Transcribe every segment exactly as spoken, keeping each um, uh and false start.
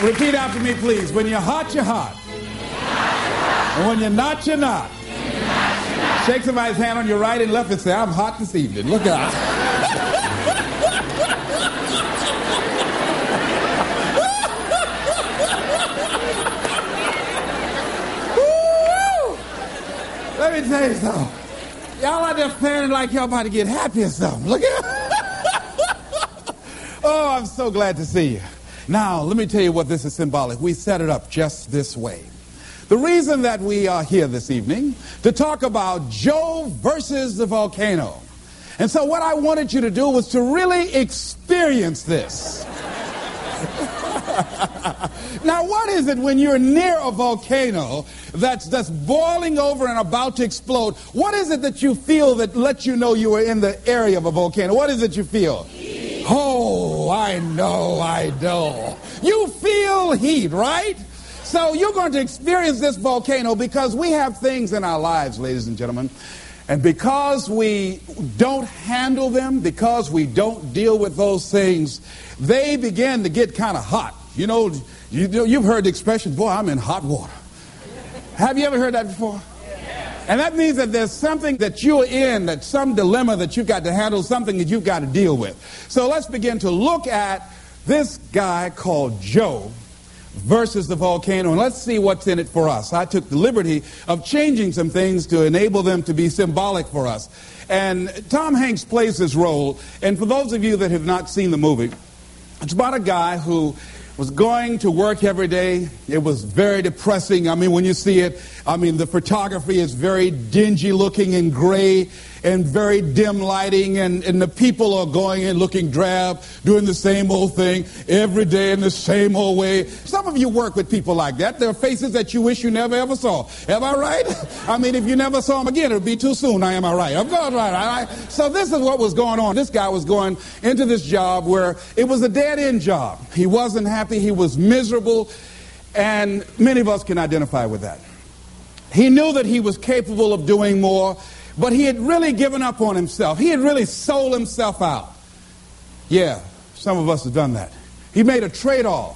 Repeat after me, please. When you're hot, you're hot. And when you're not, you're not. Shake somebody's hand on your right and left and say, I'm hot this evening. Look out. Let me tell you something. Y'all out there standing like y'all about to get happy or something. Look at Oh, I'm so glad to see you. Now, let me tell you what this is symbolic. We set it up just this way. The reason that we are here this evening to talk about Joe versus the volcano. And so what I wanted you to do was to really experience this. Now, what is it when you're near a volcano that's, that's boiling over and about to explode? What is it that you feel that lets you know you are in the area of a volcano? What is it you feel? Heat. Oh, I know, I know. You feel heat, right? So you're going to experience this volcano because we have things in our lives, ladies and gentlemen. And because we don't handle them, because we don't deal with those things, they begin to get kind of hot. You know, you, you've heard the expression, boy, I'm in hot water. Have you ever heard that before? Yeah. And that means that there's something that you're in, that some dilemma that you've got to handle, something that you've got to deal with. So let's begin to look at this guy called Joe versus the volcano, and let's see what's in it for us. I took the liberty of changing some things to enable them to be symbolic for us. And Tom Hanks plays this role, and for those of you that have not seen the movie, it's about a guy who was going to work every day. It was very depressing. I mean, when you see it, I mean, the photography is very dingy looking and gray and very dim lighting, and, and the people are going and looking drab, doing the same old thing every day in the same old way. Some of you work with people like that. There are faces that you wish you never ever saw. Am I right? I mean, if you never saw them again, it would be too soon. Am I right? I'm going right. All right. So this is what was going on. This guy was going into this job where it was a dead-end job. He wasn't happy. He was miserable. And many of us can identify with that. He knew that he was capable of doing more, but he had really given up on himself. He had really sold himself out. Yeah, some of us have done that. He made a trade-off.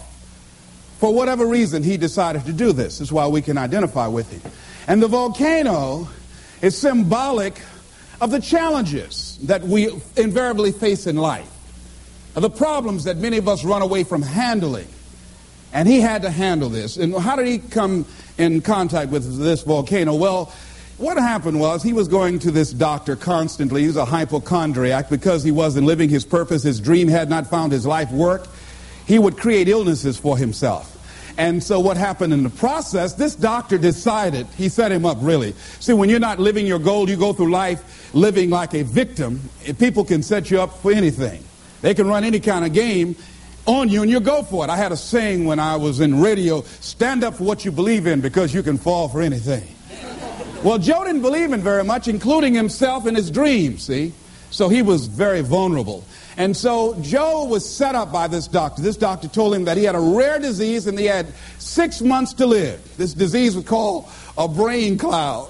For whatever reason, he decided to do this. That's why we can identify with him. And the volcano is symbolic of the challenges that we invariably face in life, of the problems that many of us run away from handling. And he had to handle this. And how did he come in contact with this volcano? Well, what happened was he was going to this doctor constantly. He was a hypochondriac because he wasn't living his purpose. His dream had not found his life work. He would create illnesses for himself. And so what happened in the process, this doctor decided, he set him up really. See, when you're not living your goal, you go through life living like a victim. People can set you up for anything. They can run any kind of game on you and you go for it. I had a saying when I was in radio, stand up for what you believe in because you can fall for anything. Well, Joe didn't believe in very much, including himself and his dreams, see? So he was very vulnerable. And so Joe was set up by this doctor. This doctor told him that he had a rare disease and he had six months to live. This disease was called a brain cloud.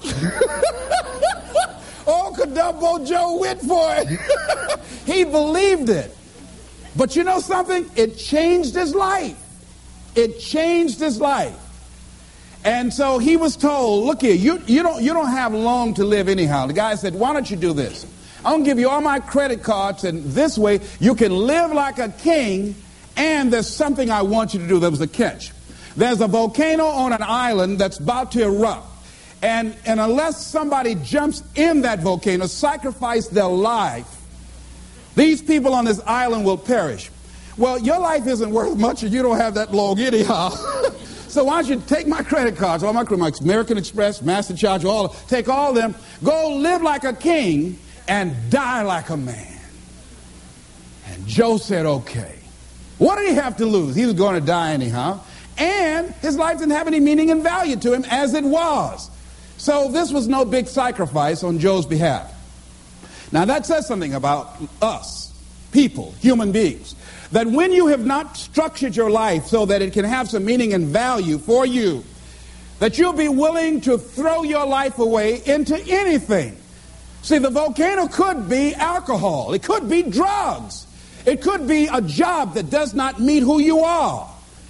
Oh, Kadumbo Joe went for it. He believed it. But you know something? It changed his life. It changed his life. And so he was told, look here, you, you, don't, you don't have long to live anyhow. The guy said, why don't you do this? I'm going to give you all my credit cards, and this way you can live like a king, and there's something I want you to do. There was a catch. There's a volcano on an island that's about to erupt. And, and unless somebody jumps in that volcano, sacrifice their life, these people on this island will perish. Well, your life isn't worth much if you don't have that long anyhow. So why don't you take my credit cards, all my credit, American Express, MasterCharge, all, take all of them, go live like a king and die like a man. And Joe said, okay. What did he have to lose? He was going to die anyhow. And his life didn't have any meaning and value to him as it was. So this was no big sacrifice on Joe's behalf. Now that says something about us, people, human beings. That when you have not structured your life so that it can have some meaning and value for you, that you'll be willing to throw your life away into anything. See, the volcano could be alcohol. It could be drugs. It could be a job that does not meet who you are.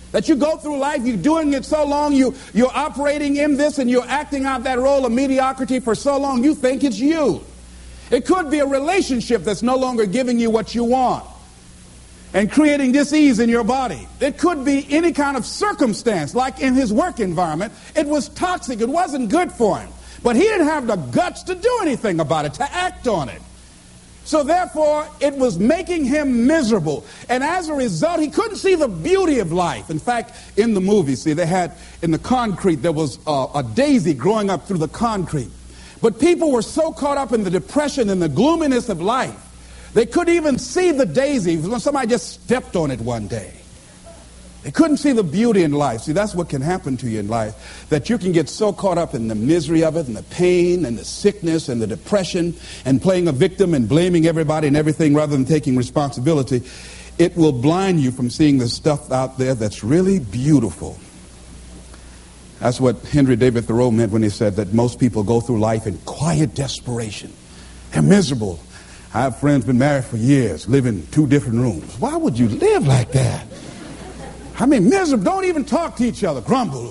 That you go through life, you're doing it so long, you, you're operating in this and you're acting out that role of mediocrity for so long, you think it's you. It could be a relationship that's no longer giving you what you want and creating dis-ease in your body. It could be any kind of circumstance, like in his work environment. It was toxic. It wasn't good for him. But he didn't have the guts to do anything about it, to act on it. So therefore, it was making him miserable. And as a result, he couldn't see the beauty of life. In fact, in the movie, see, they had, in the concrete, there was a, a daisy growing up through the concrete. But people were so caught up in the depression and the gloominess of life, they couldn't even see the daisy when somebody just stepped on it one day. They couldn't see the beauty in life. See, that's what can happen to you in life, that you can get so caught up in the misery of it and the pain and the sickness and the depression and playing a victim and blaming everybody and everything rather than taking responsibility. It will blind you from seeing the stuff out there that's really beautiful. That's what Henry David Thoreau meant when he said that most people go through life in quiet desperation. They're miserable. I have friends been married for years, live in two different rooms. Why would you live like that? I mean, miserable. Don't even talk to each other. Grumble.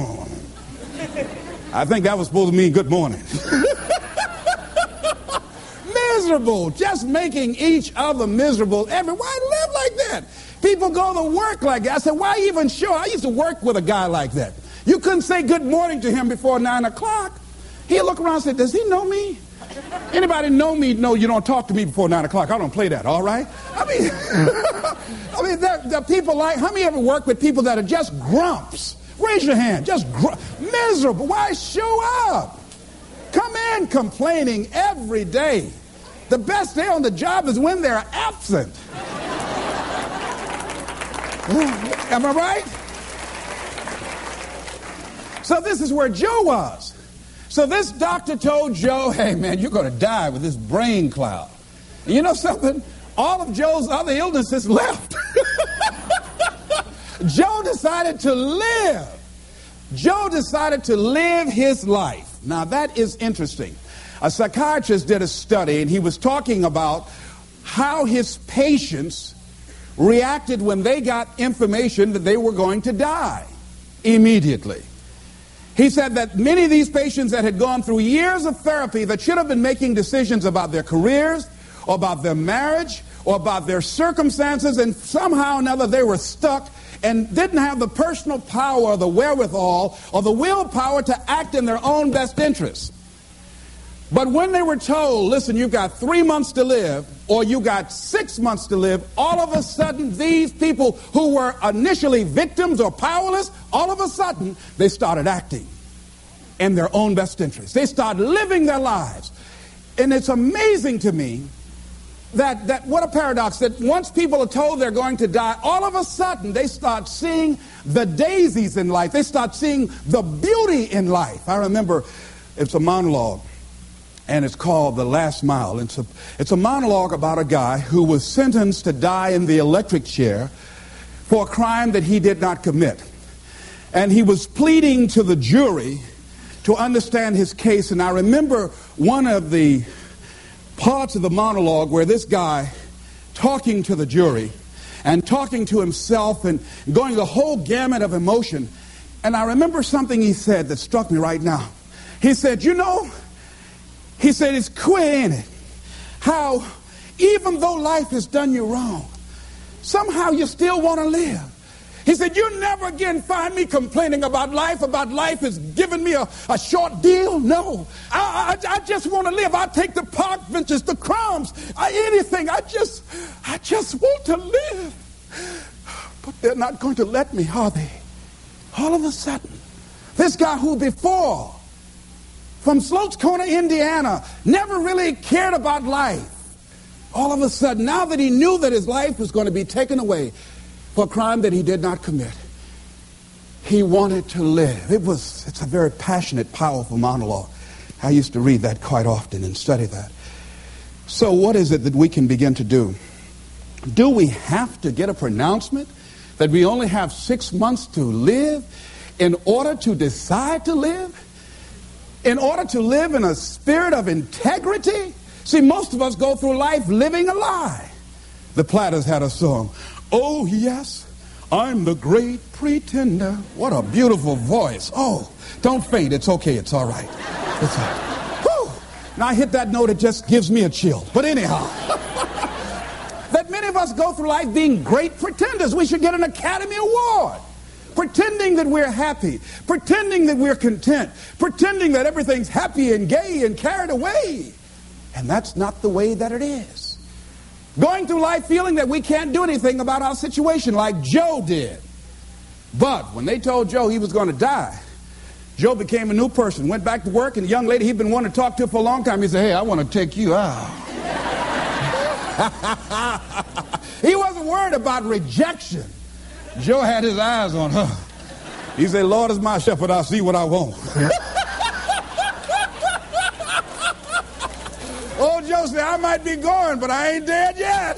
I think that was supposed to mean good morning. Miserable. Just making each other miserable. Every, why live like that? People go to work like that. I said, why even sure? I used to work with a guy like that. You couldn't say good morning to him before nine o'clock. He'd look around and say, does he know me? Anybody know me? No, you don't talk to me before nine o'clock. I don't play that, all right? I mean, I mean, there, there are people like, how many ever work with people that are just grumps? Raise your hand. Just gr- miserable. Why show up? Come in complaining every day. The best day on the job is when they're absent. Am I right? So this is where Joe was. So this doctor told Joe, hey man, you're going to die with this brain cloud. And you know something? All of Joe's other illnesses left. Joe decided to live. Joe decided to live his life. Now that is interesting. A psychiatrist did a study and he was talking about how his patients reacted when they got information that they were going to die immediately. He said that many of these patients that had gone through years of therapy that should have been making decisions about their careers or about their marriage or about their circumstances, and somehow or another they were stuck and didn't have the personal power or the wherewithal or the willpower to act in their own best interests. But when they were told, listen, you've got three months to live or you got six months to live, all of a sudden these people who were initially victims or powerless, all of a sudden they started acting in their own best interests. They started living their lives. And it's amazing to me that, that what a paradox, that once people are told they're going to die, all of a sudden they start seeing the daisies in life. They start seeing the beauty in life. I remember it's a monologue. And it's called The Last Mile. It's a, it's a monologue about a guy who was sentenced to die in the electric chair for a crime that he did not commit. And he was pleading to the jury to understand his case. And I remember one of the parts of the monologue where this guy talking to the jury and talking to himself and going the whole gamut of emotion. And I remember something he said that struck me right now. He said, you know, he said, it's queer, ain't it? How even though life has done you wrong, somehow you still want to live. He said, you never again find me complaining about life, about life has given me a, a short deal. No, I, I, I just want to live. I'll take the park benches, the crumbs, I, anything. I just, I just want to live. But they're not going to let me, are they? All of a sudden, this guy who before from Sloats Corner, Indiana, never really cared about life. All of a sudden, now that he knew that his life was going to be taken away for a crime that he did not commit, he wanted to live. It was, it's a very passionate, powerful monologue. I used to read that quite often and study that. So what is it that we can begin to do? Do we have to get a pronouncement that we only have six months to live in order to decide to live? In order to live in a spirit of integrity? See, most of us go through life living a lie. The Platters had a song. Oh, yes. I'm the great pretender. What a beautiful voice. Oh, don't faint. It's okay. It's all right. It's all right. Whew. Now I hit that note, it just gives me a chill. But anyhow, that many of us go through life being great pretenders. We should get an Academy Award. Pretending that we're happy, pretending that we're content, pretending that everything's happy and gay and carried away. And that's not the way that it is. Going through life feeling that we can't do anything about our situation like Joe did. But when they told Joe he was going to die, Joe became a new person, went back to work, and the young lady he'd been wanting to talk to for a long time, he said, hey, I want to take you out. He wasn't worried about rejection. Joe had his eyes on her. He said, Lord is my shepherd, I'll see what I want. Old Joe said, I might be going, but I ain't dead yet.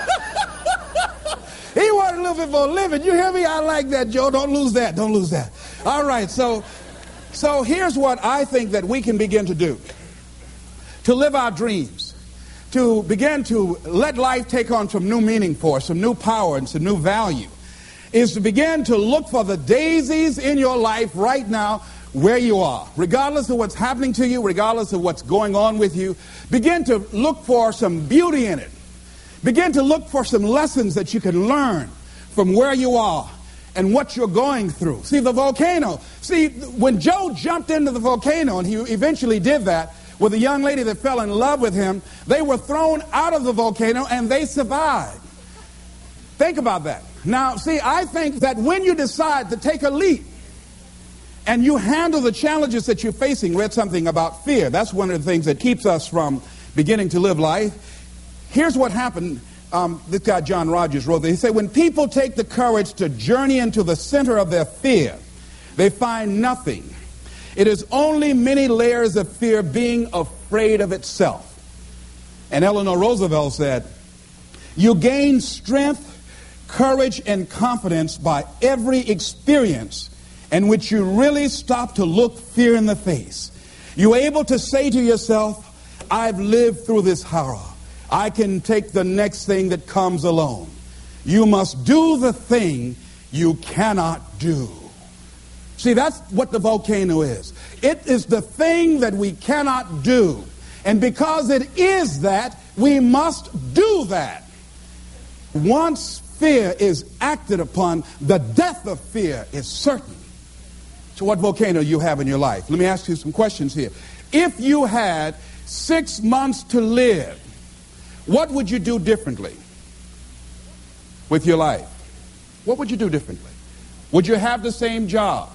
He wanted a little bit for a living. You hear me? I like that, Joe. Don't lose that. Don't lose that. All right, so, so here's what I think that we can begin to do. To live our dreams. To begin to let life take on some new meaning for us, some new power and some new value. Is to begin to look for the daisies in your life right now where you are. Regardless of what's happening to you, regardless of what's going on with you, begin to look for some beauty in it. Begin to look for some lessons that you can learn from where you are and what you're going through. See, the volcano. See, when Joe jumped into the volcano, and he eventually did that with a young lady that fell in love with him, they were thrown out of the volcano and they survived. Think about that. Now, see, I think that when you decide to take a leap and you handle the challenges that you're facing, read something about fear. That's one of the things that keeps us from beginning to live life. Here's what happened. Um, this guy, John Rogers, wrote that. He said, when people take the courage to journey into the center of their fear, they find nothing. It is only many layers of fear being afraid of itself. And Eleanor Roosevelt said, you gain strength, courage, and confidence by every experience in which you really stop to look fear in the face. You're able to say to yourself, I've lived through this horror. I can take the next thing that comes along. You must do the thing you cannot do. See, that's what the volcano is. It is the thing that we cannot do. And because it is that, we must do that. Once fear is acted upon, the death of fear is certain. So what volcano you have in your life? Let me ask you some questions here. If you had six months to live, what would you do differently with your life? What would you do differently? Would you have the same job?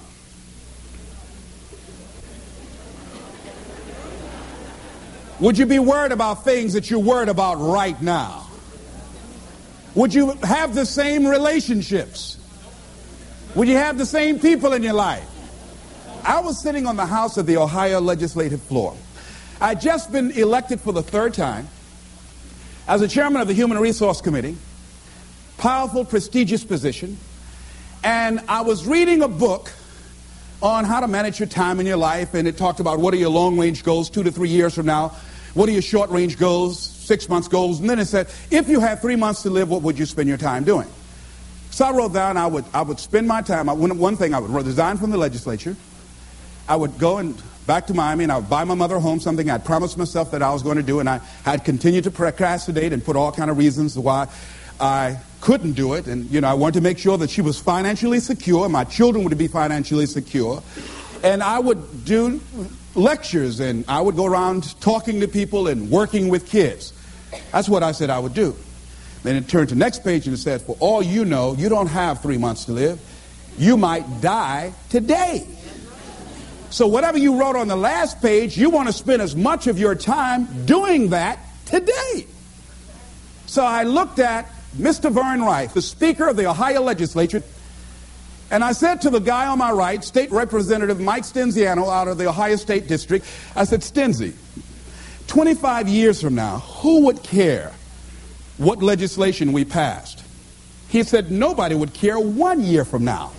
Would you be worried about things that you're worried about right now? Would you have the same relationships? Would you have the same people in your life? I was sitting on the House of the Ohio legislative floor. I'd just been elected for the third time as the chairman of the Human Resource Committee, powerful, prestigious position, and I was reading a book on how to manage your time in your life, and it talked about what are your long-range goals two to three years from now, what are your short-range goals, six months goals, and then it said, if you had three months to live, what would you spend your time doing? So I wrote down I would, I would spend my time, I, one thing, I would resign from the legislature, I would go and back to Miami, and I would buy my mother a home, something I'd promised myself that I was going to do, and I had continued to procrastinate and put all kind of reasons why I couldn't do it. And, you know, I wanted to make sure that she was financially secure, my children would be financially secure. And I would do lectures, and I would go around talking to people and working with kids. That's what I said I would do. Then it turned to the next page and it said, for all you know, you don't have three months to live. You might die today. So whatever you wrote on the last page, you want to spend as much of your time doing that today. So I looked at Mister Vern Rife, the Speaker of the Ohio Legislature, and I said to the guy on my right, State Representative Mike Stenziano out of the Ohio State District, I said, Stenzi, twenty-five years from now, who would care what legislation we passed? He said, nobody would care one year from now.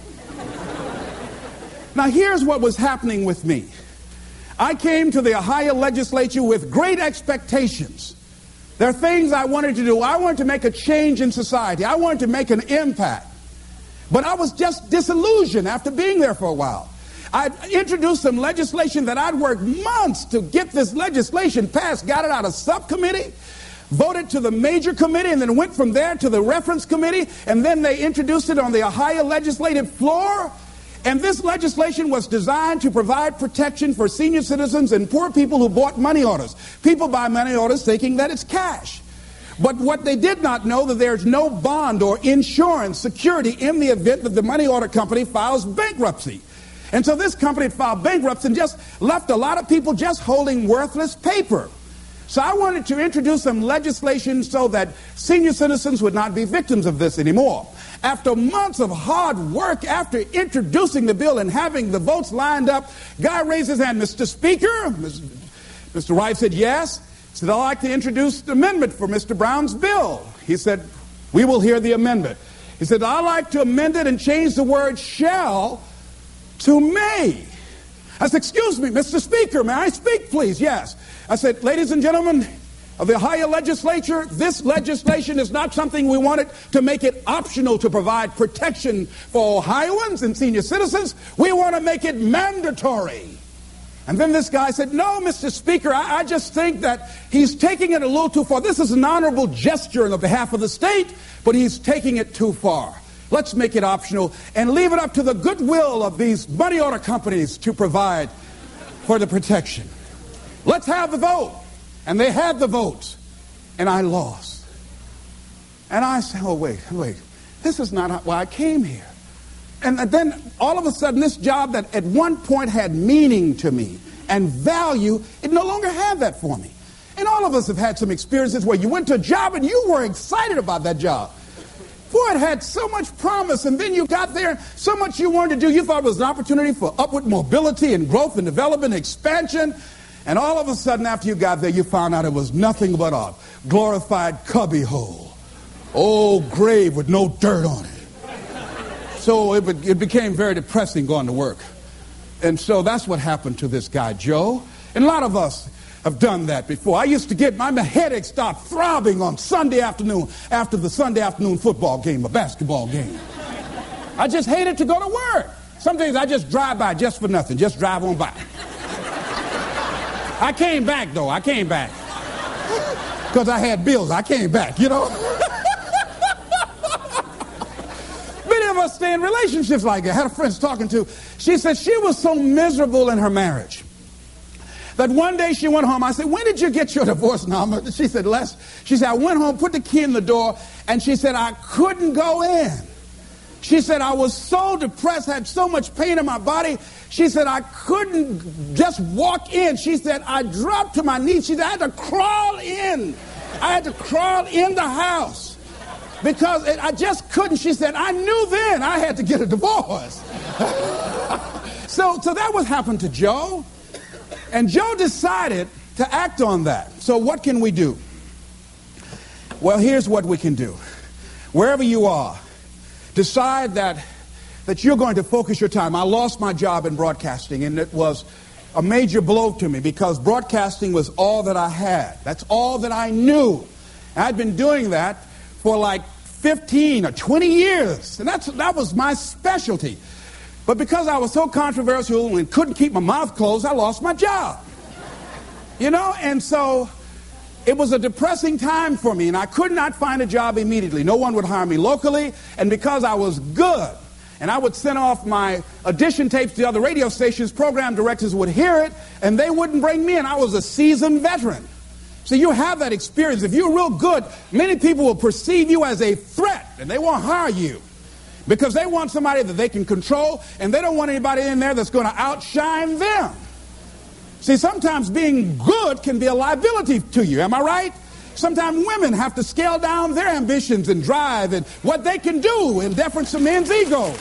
Now, here's what was happening with me. I came to the Ohio legislature with great expectations. There are things I wanted to do. I wanted to make a change in society. I wanted to make an impact. But I was just disillusioned after being there for a while. I introduced some legislation that I'd worked months to get this legislation passed, got it out of subcommittee, voted to the major committee, and then went from there to the reference committee, and then they introduced it on the Ohio legislative floor. And this legislation was designed to provide protection for senior citizens and poor people who bought money orders. People buy money orders thinking that it's cash. But what they did not know, that there's no bond or insurance security in the event that the money order company files bankruptcy. And so this company filed bankruptcy and just left a lot of people just holding worthless paper. So I wanted to introduce some legislation so that senior citizens would not be victims of this anymore. After months of hard work, after introducing the bill and having the votes lined up, guy raised his hand. Mister Speaker, Mister Wright said yes. He said, I'd like to introduce the amendment for Mister Brown's bill. He said, we will hear the amendment. He said, I'd like to amend it and change the word shall to may. I said, excuse me, Mister Speaker, may I speak, please? Yes. I said, ladies and gentlemen of the Ohio legislature, this legislation is not something we wanted to make it optional to provide protection for Ohioans and senior citizens. We want to make it mandatory. And then this guy said, no, Mister Speaker, I, I just think that he's taking it a little too far. This is an honorable gesture on behalf of the state, but he's taking it too far. Let's make it optional and leave it up to the goodwill of these money order companies to provide for the protection. Let's have the vote. And they had the votes. And I lost. And I said, oh, wait, wait. This is not why I came here. And then all of a sudden, this job that at one point had meaning to me and value, it no longer had that for me. And all of us have had some experiences where you went to a job and you were excited about that job. Boy, it had so much promise, and then you got there, and so much you wanted to do. You thought it was an opportunity for upward mobility and growth and development and expansion. And all of a sudden, after you got there, you found out it was nothing but a glorified cubby hole. Old grave with no dirt on it. So it, it became very depressing going to work. And so that's what happened to this guy, Joe. And a lot of us have done that before. I used to get my headache start throbbing on Sunday afternoon after the Sunday afternoon football game, a basketball game. I just hated to go to work. Some days I just drive by just for nothing, just drive on by. I came back, though. I came back. Because I had bills. I came back, you know. Many of us stay in relationships like that. I had a friend talking to. She said she was so miserable in her marriage that one day she went home. I said, when did you get your divorce, Norma? She said, Les. She said, I went home, put the key in the door, and she said, I couldn't go in. She said, I was so depressed, had so much pain in my body. She said, I couldn't just walk in. She said, I dropped to my knees. She said, I had to crawl in. I had to crawl in the house because it, I just couldn't. She said, I knew then I had to get a divorce. so, so that what happened to Joe. And Joe decided to act on that. So what can we do? Well, here's what we can do. Wherever you are, decide that, that you're going to focus your time. I lost my job in broadcasting, and it was a major blow to me because broadcasting was all that I had. That's all that I knew. I'd been doing that for like fifteen or twenty years, and that's, that was my specialty. But because I was so controversial and couldn't keep my mouth closed, I lost my job. You know, and so it was a depressing time for me, and I could not find a job immediately. No one would hire me locally, and because I was good, and I would send off my audition tapes to other radio stations, program directors would hear it, and they wouldn't bring me in. I was a seasoned veteran. So you have that experience. If you're real good, many people will perceive you as a threat, and they won't hire you. Because they want somebody that they can control, and they don't want anybody in there that's going to outshine them. See, sometimes being good can be a liability to you. Am I right? Sometimes women have to scale down their ambitions and drive and what they can do in deference to men's egos.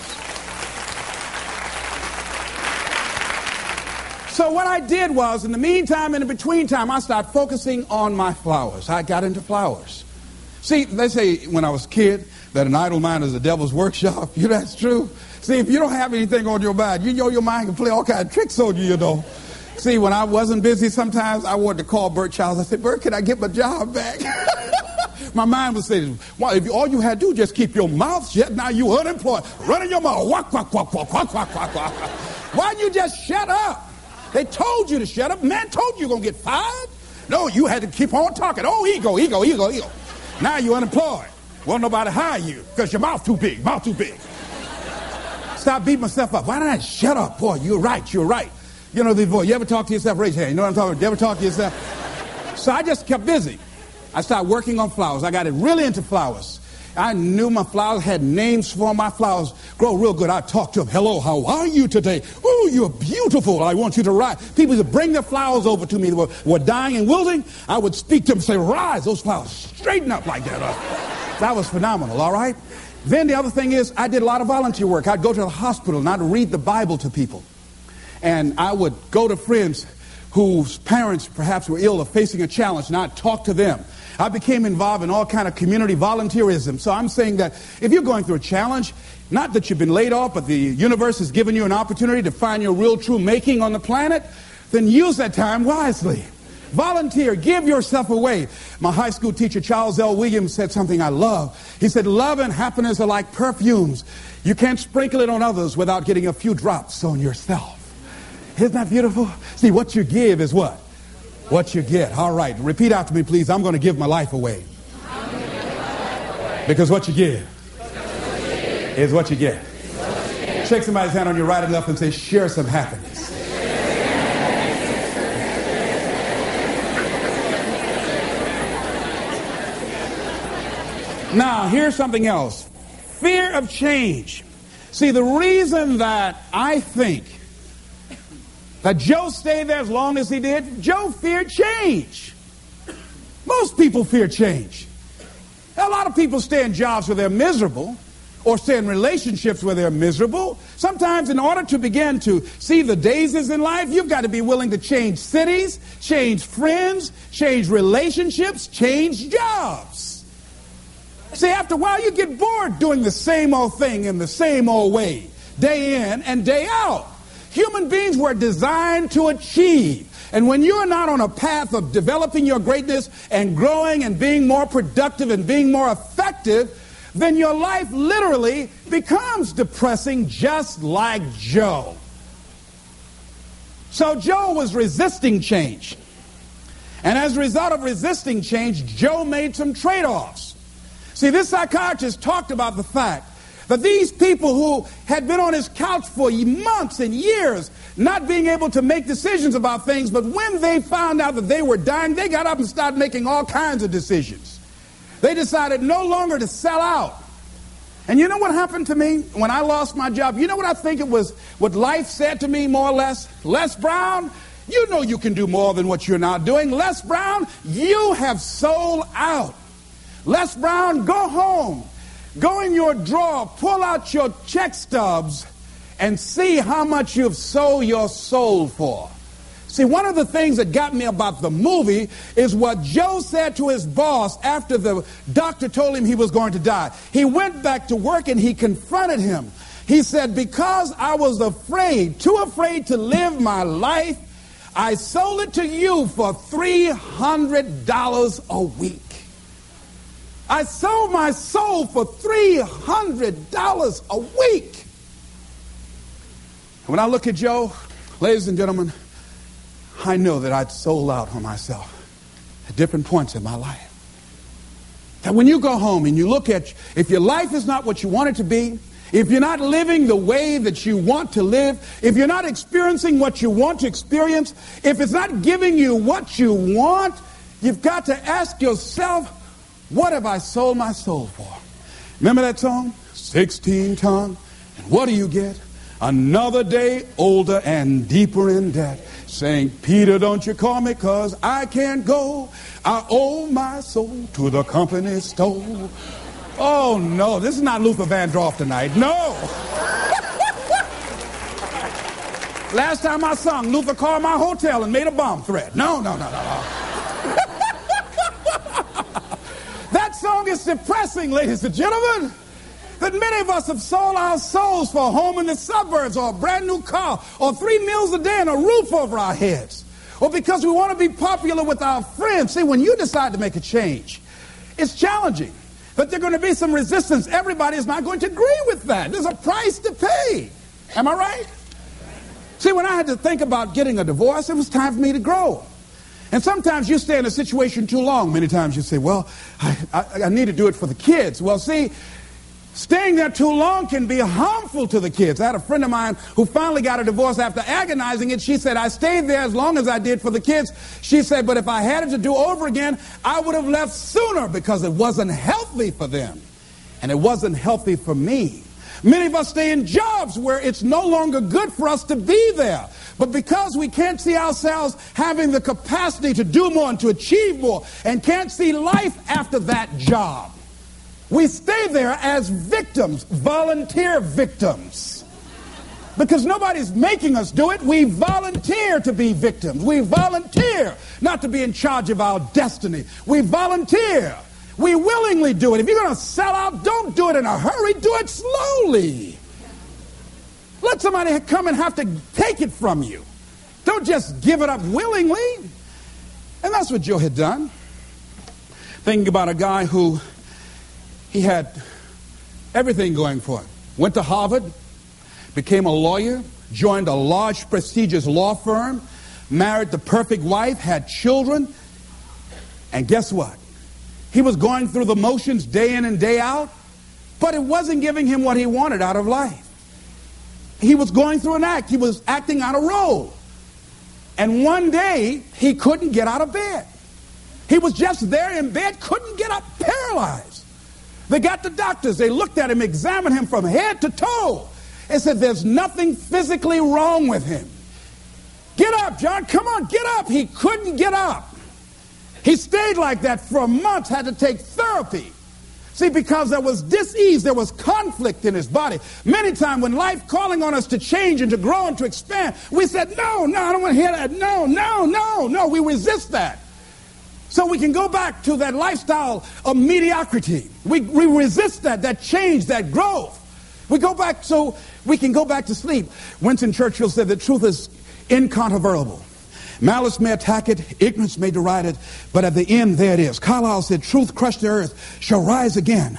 So what I did was, in the meantime, in the between time, I started focusing on my flowers. I got into flowers. See, they say when I was a kid that an idle mind is a devil's workshop. You know, that's true. See, if you don't have anything on your mind, you know your mind can play all kinds of tricks on you, you know. See, when I wasn't busy, sometimes I wanted to call Bert Childs. I said, Bert, can I get my job back? My mind was saying, well, if all you had to do just keep your mouth shut, now you unemployed. Running your mouth. Walk, walk, walk, walk, walk, walk, walk, walk. Why didn't you just shut up? They told you to shut up. Man told you you're going to get fired. No, you had to keep on talking. Oh, ego, ego, ego, ego. Now you're unemployed. Won't nobody hire you because your mouth too big, mouth too big. Stop beating myself up. Why didn't I shut up? Boy, you're right, you're right. You know the voice. You ever talk to yourself? Raise your hand. You know what I'm talking about? You ever talk to yourself? So I just kept busy. I started working on flowers. I got it really into flowers. I knew my flowers had names for my flowers. Grow real good. I talked to them. Hello, how are you today? Oh, you're beautiful. I want you to rise. People would bring their flowers over to me that were, were dying and wilting. I would speak to them and say, rise. Those flowers straighten up like that. Uh, that was phenomenal, all right? Then the other thing is I did a lot of volunteer work. I'd go to the hospital and I'd read the Bible to people. And I would go to friends whose parents perhaps were ill or facing a challenge, and I'd talk to them. I became involved in all kind of community volunteerism. So I'm saying that if you're going through a challenge, not that you've been laid off, but the universe has given you an opportunity to find your real true making on the planet, then use that time wisely. Volunteer, give yourself away. My high school teacher, Charles L. Williams, said something I love. He said, love and happiness are like perfumes. You can't sprinkle it on others without getting a few drops on yourself. Isn't that beautiful? See, what you give is what? What you get. All right. Repeat after me, please. I'm going to give my life away. Because what you give is what you get. Shake somebody's hand on your right and left and say, share some happiness. Now, here's something else. Fear of change. See, the reason that I think that Joe stayed there as long as he did, Joe feared change. Most people fear change. A lot of people stay in jobs where they're miserable or stay in relationships where they're miserable. Sometimes in order to begin to see the daisies in life, you've got to be willing to change cities, change friends, change relationships, change jobs. See, after a while you get bored doing the same old thing in the same old way, day in and day out. Human beings were designed to achieve. And when you're not on a path of developing your greatness and growing and being more productive and being more effective, then your life literally becomes depressing, just like Joe. So Joe was resisting change. And as a result of resisting change, Joe made some trade-offs. See, this psychiatrist talked about the fact that these people who had been on his couch for months and years, not being able to make decisions about things, but when they found out that they were dying, they got up and started making all kinds of decisions. They decided no longer to sell out. And you know what happened to me when I lost my job? You know what I think it was, what life said to me more or less? Les Brown, you know you can do more than what you're now doing. Les Brown, you have sold out. Les Brown, go home. Go in your drawer, pull out your check stubs, and see how much you've sold your soul for. See, one of the things that got me about the movie is what Joe said to his boss after the doctor told him he was going to die. He went back to work and he confronted him. He said, because I was afraid, too afraid to live my life, I sold it to you for three hundred dollars a week. I sold my soul for three hundred dollars a week. When I look at Joe, ladies and gentlemen, I know that I'd sold out on myself at different points in my life. That when you go home and you look at, if your life is not what you want it to be, if you're not living the way that you want to live, if you're not experiencing what you want to experience, if it's not giving you what you want, you've got to ask yourself, what have I sold my soul for? Remember that song? sixteen ton. And what do you get? Another day older and deeper in debt. Saying, Peter, don't you call me, cause I can't go. I owe my soul to the company store. Oh, no, this is not Luther Vandross tonight. No. Last time I sung, Luther called my hotel and made a bomb threat. No, no, no, no, no. That song is depressing, ladies and gentlemen. That many of us have sold our souls for a home in the suburbs or a brand new car or three meals a day and a roof over our heads. Or because we want to be popular with our friends. See, when you decide to make a change, it's challenging. But there's going to be some resistance. Everybody is not going to agree with that. There's a price to pay. Am I right? See, when I had to think about getting a divorce, it was time for me to grow. And sometimes you stay in a situation too long. Many times you say, well, I, I, I need to do it for the kids. Well, see, staying there too long can be harmful to the kids. I had a friend of mine who finally got a divorce after agonizing it. She said, I stayed there as long as I did for the kids. She said, but if I had it to do over again, I would have left sooner because it wasn't healthy for them. And it wasn't healthy for me. Many of us stay in jobs where it's no longer good for us to be there. But because we can't see ourselves having the capacity to do more and to achieve more and can't see life after that job, we stay there as victims, volunteer victims. Because nobody's making us do it. We volunteer to be victims. We volunteer not to be in charge of our destiny. We volunteer. We willingly do it. If you're going to sell out, don't do it in a hurry. Do it slowly. Let somebody come and have to take it from you. Don't just give it up willingly. And that's what Joe had done. Thinking about a guy who he had everything going for him. Went to Harvard, became a lawyer, joined a large, prestigious law firm, married the perfect wife, had children. And guess what? He was going through the motions day in and day out, but it wasn't giving him what he wanted out of life. He was going through an act. He was acting out a role. And one day, he couldn't get out of bed. He was just there in bed, couldn't get up, paralyzed. They got the doctors. They looked at him, examined him from head to toe, and said, there's nothing physically wrong with him. Get up, John. Come on, get up. He couldn't get up. He stayed like that for months, had to take therapy. See, because there was dis-ease, there was conflict in his body. Many times when life calling on us to change and to grow and to expand, we said, no, no, I don't want to hear that. No, no, no, no. We resist that. So we can go back to that lifestyle of mediocrity. We, we resist that, that change, that growth. We go back so we can go back to sleep. Winston Churchill said the truth is incontrovertible. Malice may attack it, ignorance may deride it, but at the end, there it is. Carlyle said, truth crushed to earth shall rise again.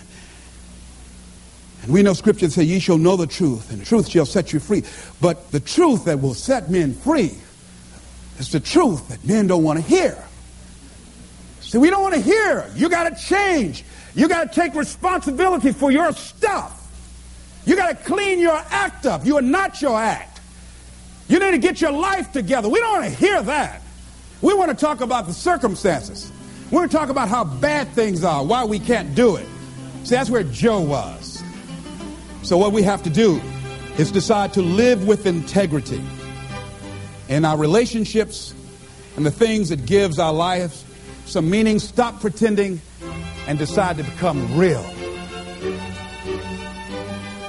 And we know Scripture says, ye shall know the truth, and the truth shall set you free. But the truth that will set men free is the truth that men don't want to hear. See, we don't want to hear. You got to change. You got to take responsibility for your stuff. You got to clean your act up. You are not your act. You need to get your life together. We don't want to hear that. We want to talk about the circumstances. We want to talk about how bad things are, why we can't do it. See, that's where Joe was. So what we have to do is decide to live with integrity in our relationships and the things that gives our lives some meaning. Stop pretending and decide to become real.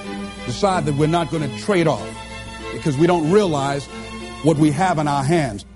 Decide that we're not going to trade off, because we don't realize what we have in our hands.